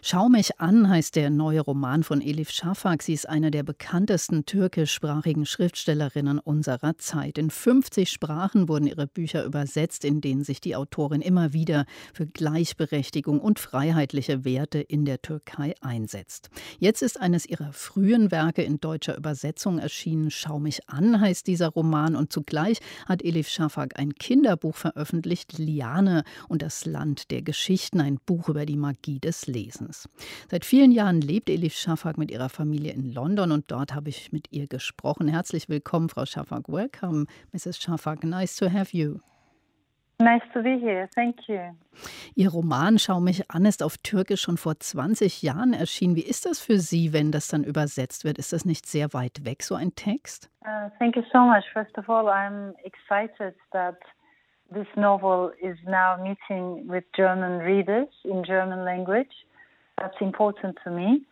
Schau mich an heißt der neue Roman von Elif Shafak. Sie ist eine der bekanntesten türkischsprachigen Schriftstellerinnen unserer Zeit. In 50 Sprachen wurden ihre Bücher übersetzt, in denen sich die Autorin immer wieder für Gleichberechtigung und freiheitliche Werte in der Türkei einsetzt. Jetzt ist eines ihrer frühen Werke in deutscher Übersetzung erschienen. Schau mich an heißt dieser Roman, und zugleich hat Elif Shafak ein Kinderbuch veröffentlicht, Liane und das Land der Geschichten, ein Buch über die Magie des Lesens. Seit vielen Jahren lebt Elif Shafak mit ihrer Familie in London, und dort habe ich mit ihr gesprochen. Herzlich willkommen, Frau Shafak. Welcome, Mrs. Shafak. Nice to have you. Nice to be here. Thank you. Ihr Roman Schau mich an ist auf Türkisch schon vor 20 Jahren erschienen. Wie ist das für Sie, wenn das dann übersetzt wird? Ist das nicht sehr weit weg, so ein Text? Thank you so much. First of all, I'm excited that this novel is now meeting with German readers in German language. That's important to me.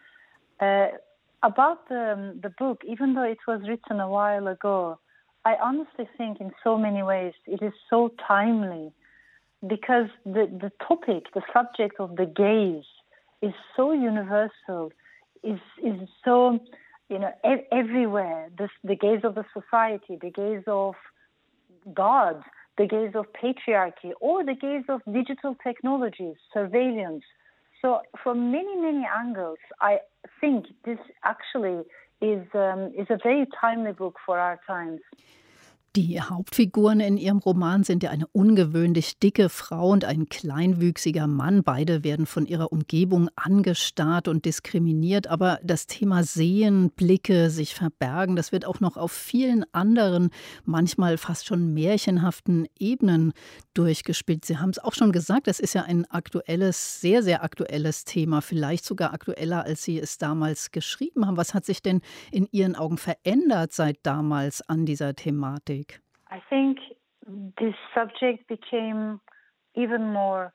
About the book, even though it was written a while ago, I honestly think in so many ways it is so timely because the topic, the subject of the gaze is so universal, is so, everywhere. The gaze of the society, the gaze of God, the gaze of patriarchy, or the gaze of digital technologies, surveillance. So from many, many angles, I think this actually is a very timely book for our times. Die Hauptfiguren in Ihrem Roman sind ja eine ungewöhnlich dicke Frau und ein kleinwüchsiger Mann. Beide werden von ihrer Umgebung angestarrt und diskriminiert. Aber das Thema Sehen, Blicke, sich verbergen, das wird auch noch auf vielen anderen, manchmal fast schon märchenhaften Ebenen durchgespielt. Sie haben es auch schon gesagt, das ist ja ein aktuelles, sehr, sehr aktuelles Thema. Vielleicht sogar aktueller, als Sie es damals geschrieben haben. Was hat sich denn in Ihren Augen verändert seit damals an dieser Thematik? I think this subject became even more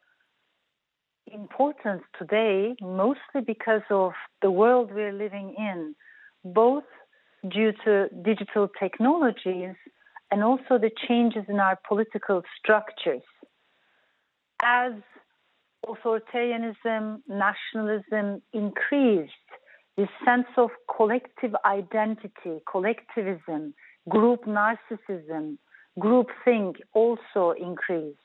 important today, mostly because of the world we're living in, both due to digital technologies and also the changes in our political structures. As authoritarianism, nationalism increased, this sense of collective identity, collectivism, group narcissism, groupthink also increased.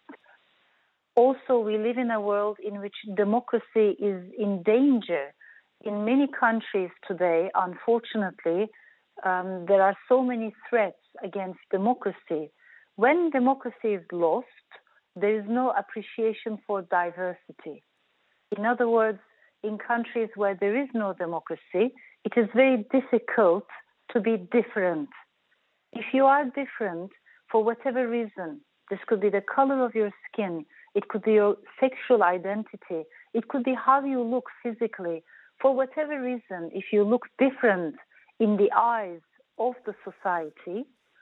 Also, we live in a world in which democracy is in danger. In many countries today, unfortunately, there are so many threats against democracy. When democracy is lost, there is no appreciation for diversity. In other words, in countries where there is no democracy, it is very difficult to be different. If you are different for whatever reason, this could be the color of your skin, it could be your sexual identity, it could be how you look physically. For whatever reason, if you look different in the eyes of the society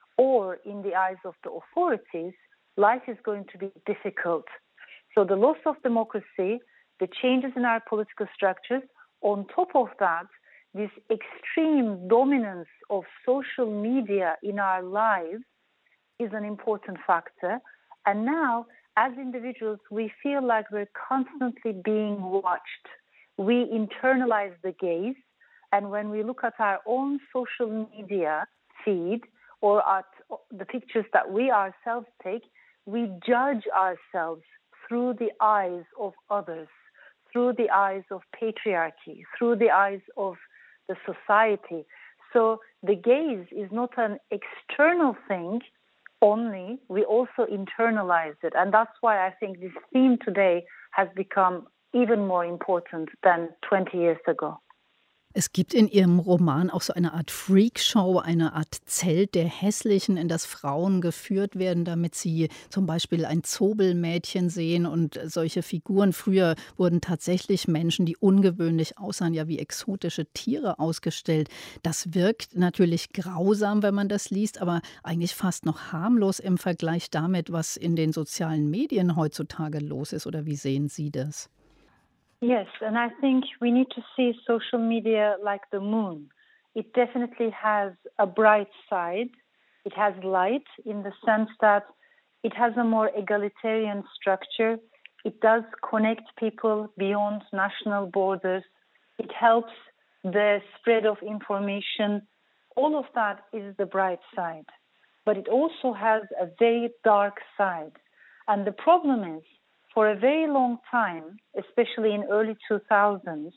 or in the eyes of the authorities, life is going to be difficult. So the loss of democracy, the changes in our political structures, on top of that, this extreme dominance of social media in our lives is an important factor. And now, as individuals, we feel like we're constantly being watched. We internalize the gaze, and when we look at our own social media feed or at the pictures that we ourselves take, we judge ourselves through the eyes of others, through the eyes of patriarchy, through the eyes of the society. So the gaze is not an external thing only, we also internalize it. And that's why I think this theme today has become even more important than 20 years ago. Es gibt in Ihrem Roman auch so eine Art Freakshow, eine Art Zelt der Hässlichen, in das Frauen geführt werden, damit sie zum Beispiel ein Zobelmädchen sehen und solche Figuren. Früher wurden tatsächlich Menschen, die ungewöhnlich aussahen, ja wie exotische Tiere ausgestellt. Das wirkt natürlich grausam, wenn man das liest, aber eigentlich fast noch harmlos im Vergleich damit, was in den sozialen Medien heutzutage los ist. Oder wie sehen Sie das? Yes, and I think we need to see social media like the moon. It definitely has a bright side. It has light in the sense that it has a more egalitarian structure. It does connect people beyond national borders. It helps the spread of information. All of that is the bright side. But it also has a very dark side. And the problem is, for a very long time, especially in early 2000s,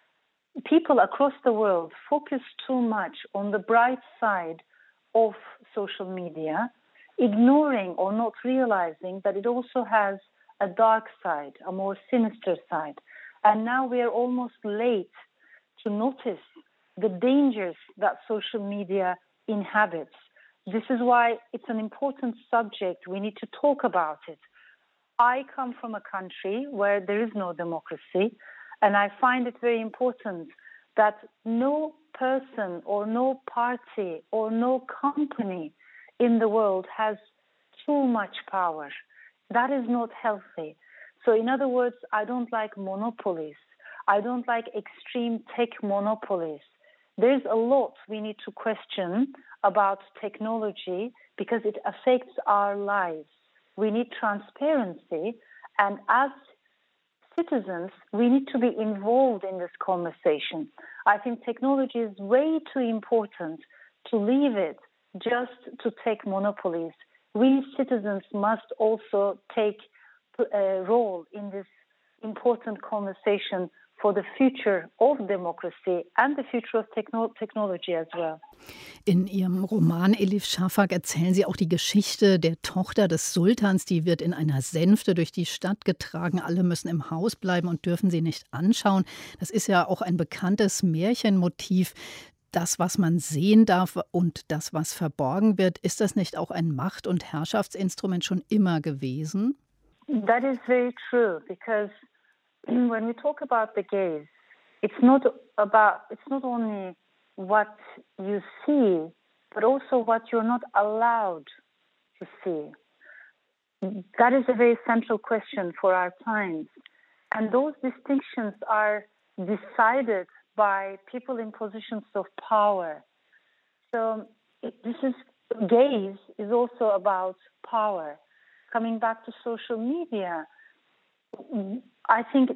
people across the world focused too much on the bright side of social media, ignoring or not realizing that it also has a dark side, a more sinister side. And now we are almost late to notice the dangers that social media inhabits. This is why it's an important subject. We need to talk about it. I come from a country where there is no democracy, and I find it very important that no person or no party or no company in the world has too much power. That is not healthy. So in other words, I don't like monopolies. I don't like extreme tech monopolies. There's a lot we need to question about technology because it affects our lives. We need transparency, and as citizens, we need to be involved in this conversation. I think technology is way too important to leave it just to tech monopolies. We citizens must also take a role in this important conversation for the future of democracy and the future of technology as well. In Ihrem Roman Elif Shafak erzählen Sie auch die Geschichte der Tochter des Sultans. Die wird in einer Sänfte durch die Stadt getragen. Alle müssen im Haus bleiben und dürfen sie nicht anschauen. Das ist ja auch ein bekanntes Märchenmotiv. Das, was man sehen darf und das, was verborgen wird, ist das nicht auch ein Macht- und Herrschaftsinstrument schon immer gewesen? That is very true, because when we talk about the gaze, it's not only what you see, but also what you're not allowed to see. That is a very central question for our times. And those distinctions are decided by people in positions of power. So gaze is also about power. Coming back to social media, I think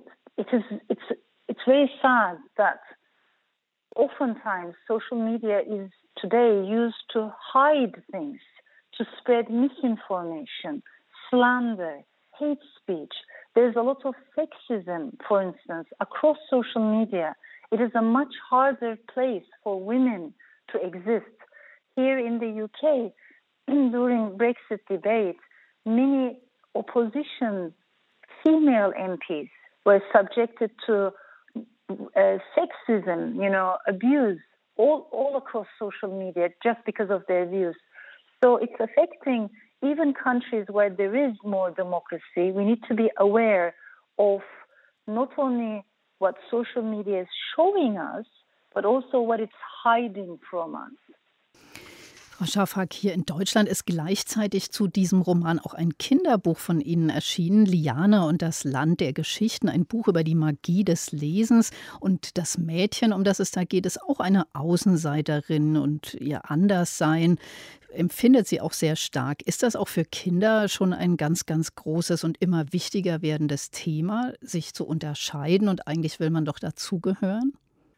it's very sad that oftentimes social media is today used to hide things, to spread misinformation, slander, hate speech. There's a lot of sexism, for instance, across social media. It is a much harder place for women to exist. Here in the UK, during Brexit debate, many opposition female MPs were subjected to sexism, abuse all across social media just because of their views. So it's affecting even countries where there is more democracy. We need to be aware of not only what social media is showing us, but also what it's hiding from us. Frau Shafak, hier in Deutschland ist gleichzeitig zu diesem Roman auch ein Kinderbuch von Ihnen erschienen, Liane und das Land der Geschichten, ein Buch über die Magie des Lesens. Und das Mädchen, um das es da geht, ist auch eine Außenseiterin und ihr Anderssein empfindet sie auch sehr stark. Ist das auch für Kinder schon ein ganz, ganz großes und immer wichtiger werdendes Thema, sich zu unterscheiden, und eigentlich will man doch dazugehören?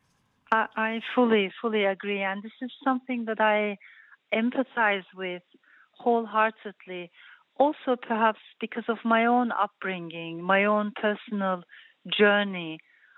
I fully agree, and this is something that I empathize with wholeheartedly. Also, perhaps because of my own upbringing, my own personal journey.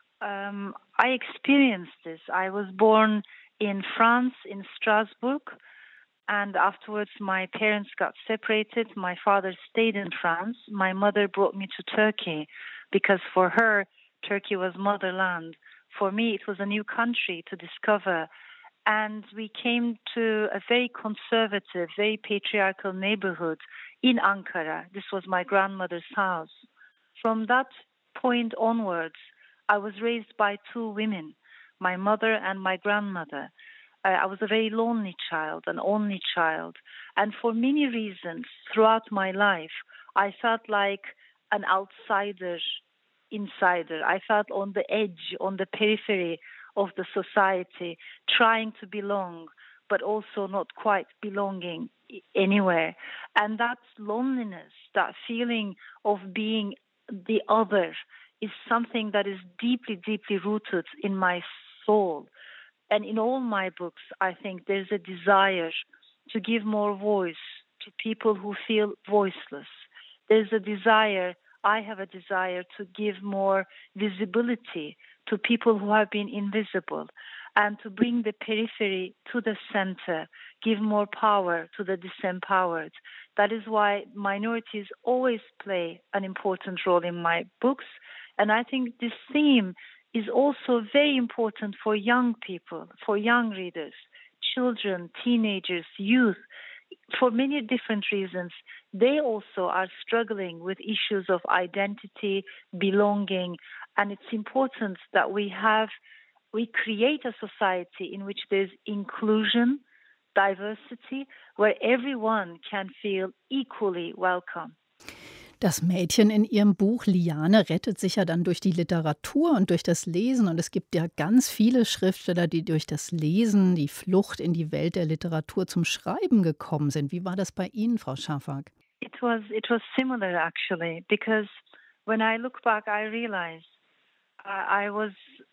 I experienced this. I was born in France, in Strasbourg, and afterwards my parents got separated. My father stayed in France. My mother brought me to Turkey because for her, Turkey was motherland. For me, it was a new country to discover. And we came to a very conservative, very patriarchal neighborhood in Ankara. This was my grandmother's house. From that point onwards, I was raised by two women, my mother and my grandmother. I was a very lonely child, an only child. And for many reasons, throughout my life, I felt like an outsider, insider. I felt on the edge, on the periphery of the society, trying to belong, but also not quite belonging anywhere. And that loneliness, that feeling of being the other is something that is deeply, deeply rooted in my soul. And in all my books, I think there's a desire to give more voice to people who feel voiceless. There's a desire, I have a desire to give more visibility to people who have been invisible and to bring the periphery to the center, give more power to the disempowered. That is why minorities always play an important role in my books. And I think this theme is also very important for young people, for young readers, children, teenagers, youth. For many different reasons, they also are struggling with issues of identity, belonging, and it's important that we create a society in which there's inclusion, diversity, where everyone can feel equally welcome. Das Mädchen in ihrem Buch Liane rettet sich ja dann durch die Literatur und durch das Lesen. Und es gibt ja ganz viele Schriftsteller, die durch das Lesen, die Flucht in die Welt der Literatur zum Schreiben gekommen sind. Wie war das bei Ihnen, Frau Shafak? It was similar actually, because when I look back, I realized I was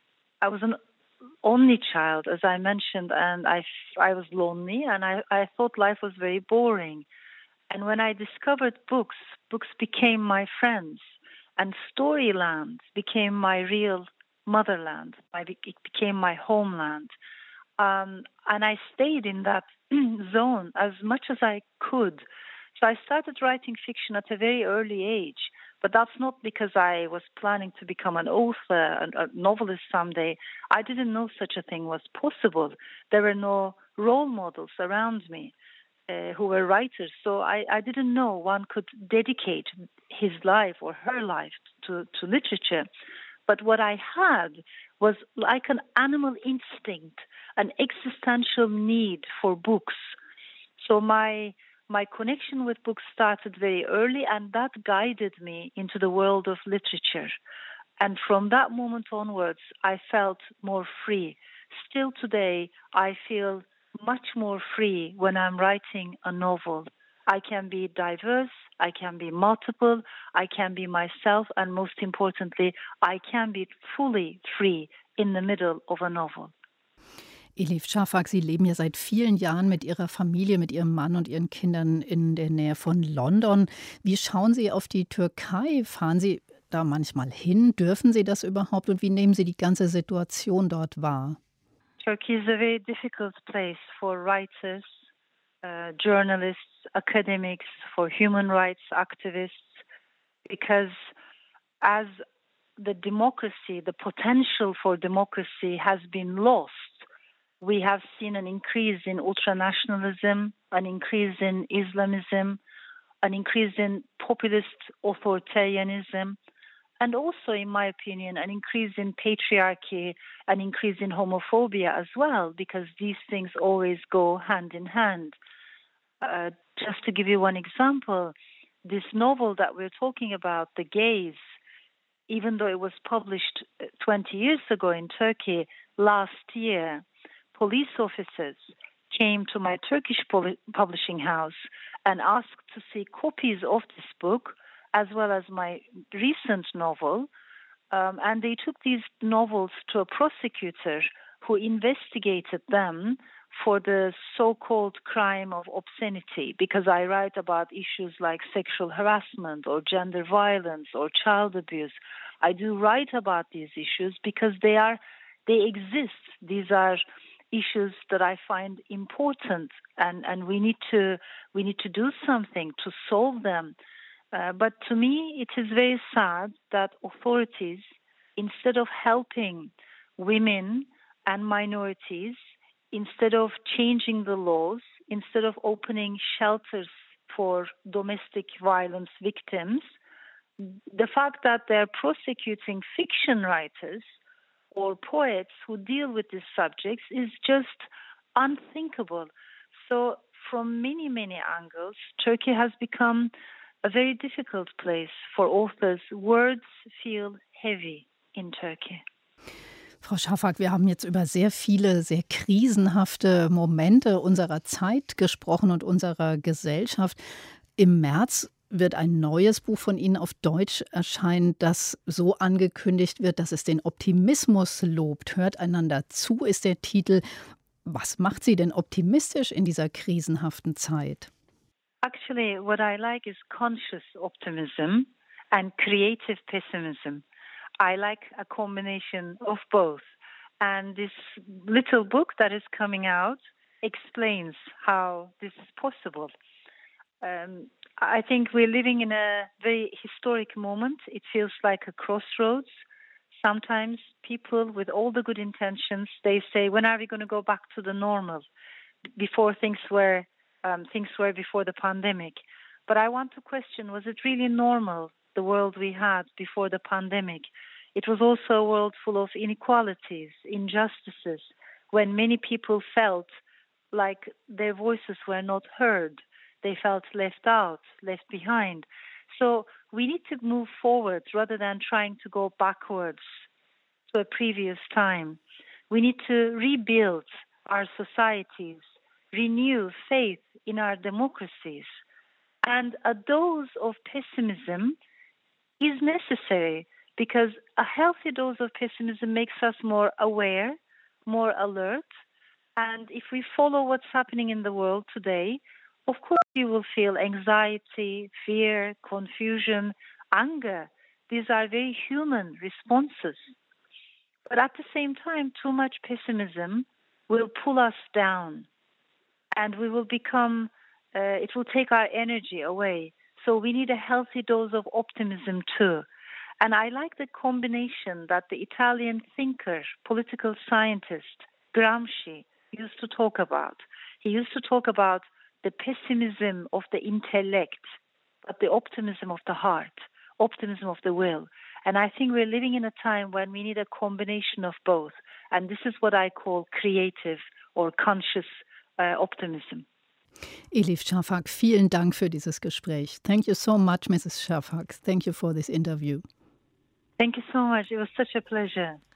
an only child, as I mentioned, and I was lonely, and I thought life was very boring. And when I discovered books became my friends, and Storyland became my real motherland. It became my homeland. And I stayed in that zone as much as I could. So I started writing fiction at a very early age, but that's not because I was planning to become an author, a novelist someday. I didn't know such a thing was possible. There were no role models around me who were writers, so I didn't know one could dedicate his life or her life to literature. But what I had was like an animal instinct, an existential need for books. So my connection with books started very early, and that guided me into the world of literature. And from that moment onwards, I felt more free. Still today, I feel much more free when I'm writing a novel. I can be diverse, I can be multiple, I can be myself, and most importantly, I can be fully free in the middle of a novel. Elif Shafak, Sie leben ja seit vielen Jahren mit Ihrer Familie, mit Ihrem Mann und Ihren Kindern in der Nähe von London. Wie schauen Sie auf die Türkei? Fahren Sie da manchmal hin? Dürfen Sie das überhaupt? Und wie nehmen Sie die ganze Situation dort wahr? Turkey is a very difficult place for writers, journalists, academics, for human rights activists, because as the democracy, the potential for democracy has been lost, we have seen an increase in ultranationalism, an increase in Islamism, an increase in populist authoritarianism, and also, in my opinion, an increase in patriarchy, an increase in homophobia as well, because these things always go hand in hand. Just to give you one example, this novel that we're talking about, The Gaze, even though it was published 20 years ago in Turkey, last year, police officers came to my Turkish publishing house and asked to see copies of this book, as well as my recent novel, and they took these novels to a prosecutor who investigated them for the so-called crime of obscenity, because I write about issues like sexual harassment or gender violence or child abuse. I do write about these issues because they exist. These are issues that I find important, and we need to do something to solve them. But to me, it is very sad that authorities, instead of helping women and minorities, instead of changing the laws, instead of opening shelters for domestic violence victims, the fact that they're prosecuting fiction writers or poets who deal with these subjects is just unthinkable. So from many, many angles, Turkey has become a very difficult place for authors. Words feel heavy in Turkey. Frau Shafak, wir haben jetzt über sehr viele, sehr krisenhafte Momente unserer Zeit gesprochen und unserer Gesellschaft. Im März wird ein neues Buch von Ihnen auf Deutsch erscheinen, das so angekündigt wird, dass es den Optimismus lobt. Hört einander zu, ist der Titel. Was macht Sie denn optimistisch in dieser krisenhaften Zeit? Actually, what I like is conscious optimism and creative pessimism. I like a combination of both. And this little book that is coming out explains how this is possible. I think we're living in a very historic moment. It feels like a crossroads. Sometimes people with all the good intentions, they say, when are we going to go back to the normal before things were before the pandemic? But I want to question, was it really normal, the world we had before the pandemic? It was also a world full of inequalities, injustices, when many people felt like their voices were not heard. They felt left out, left behind. So we need to move forward rather than trying to go backwards to a previous time. We need to rebuild our societies, renew faith in our democracies. And a dose of pessimism is necessary because a healthy dose of pessimism makes us more aware, more alert. And if we follow what's happening in the world today, of course you will feel anxiety, fear, confusion, anger. These are very human responses. But at the same time, too much pessimism will pull us down and we will become, it will take our energy away. So we need a healthy dose of optimism too. And I like the combination that the Italian thinker, political scientist, Gramsci, used to talk about. He used to talk about the pessimism of the intellect, but the optimism of the heart, optimism of the will. And I think we're living in a time when we need a combination of both. And this is what I call creative or conscious optimism. Elif Shafak, vielen Dank für dieses Gespräch. Thank you so much, Mrs. Shafak. Thank you for this interview. Thank you so much. It was such a pleasure.